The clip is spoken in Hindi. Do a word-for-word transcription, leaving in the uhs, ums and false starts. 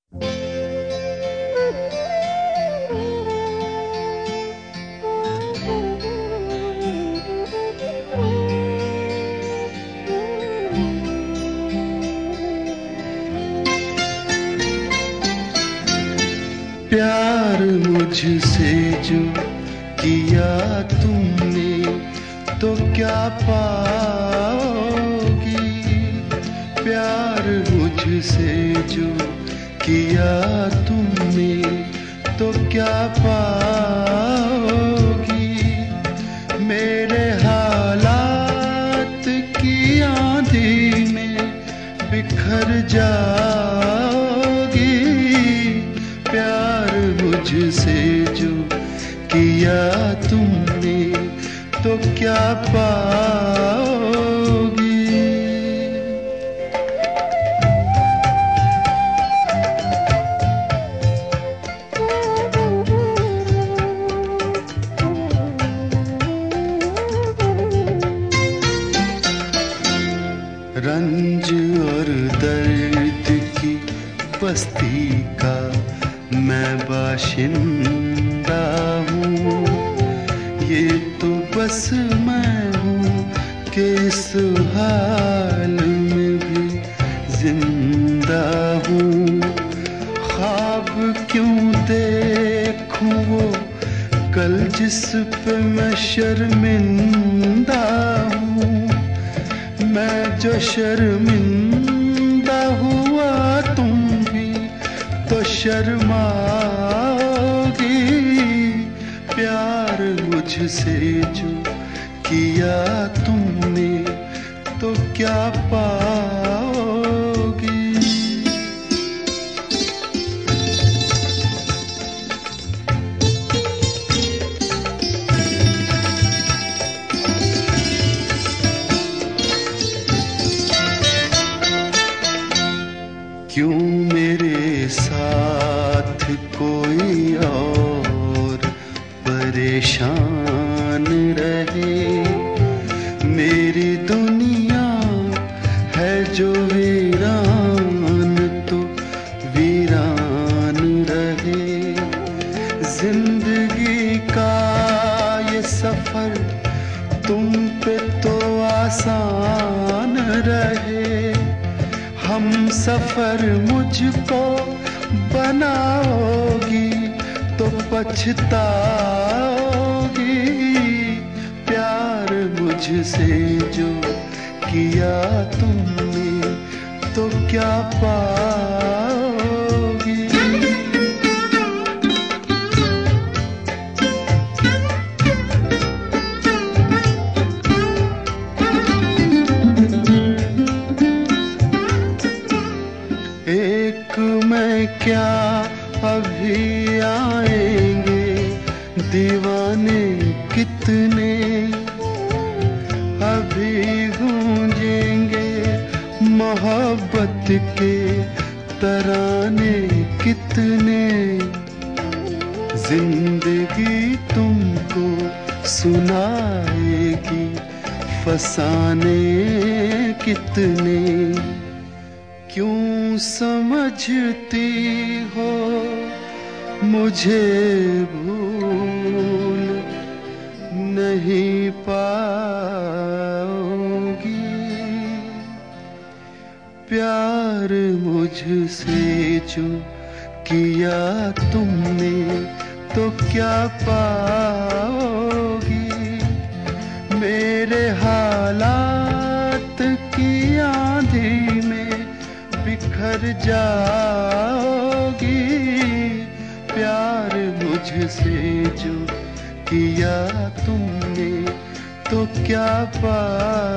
प्यार मुझसे जो किया तुमने तो क्या पाओगी। प्यार मुझसे जो किया तुमने तो क्या पाओगी। मेरे हालात की आंधी में बिखर जाओगी। प्यार मुझसे जो किया तुमने तो क्या पाओगी। रंज और दर्द की बस्ती का मैं बाशिंदा हूँ। ये तो बस मैं हूँ कि इस हाल में भी जिंदा हूँ। ख्वाब क्यों देखूं वो कल जिस पे मैं शर्मिंदा हूँ। मैं जो शर्मिंदा हुआ तुम भी तो शर्माओगी। प्यार मुझसे जो किया तुमने तो क्या पाओगी। क्यों मेरे साथ कोई और परेशान रहे। मेरी दुनिया है जो वीरान तो वीरान रहे। जिंदगी का ये सफर तुम पे तो आसान रहे। हम सफर मुझको बनाओगी तो पछताओगी। प्यार मुझसे जो किया तुमने तो क्या पाओगी। एक मैं क्या अभी आएंगे दीवाने कितने। अभी गूंजेंगे मोहब्बत के तराने कितने। जिंदगी तुमको सुनाएगी फसाने कितने। क्यों समझती हो मुझे भूल नहीं पाओगी। प्यार मुझसे जो किया तुमने तो क्या पाओगी। मेरे हालात की आंधी में बिखर जाओगी। प्यार मुझसे जो किया तुमने तो क्या पाओगी।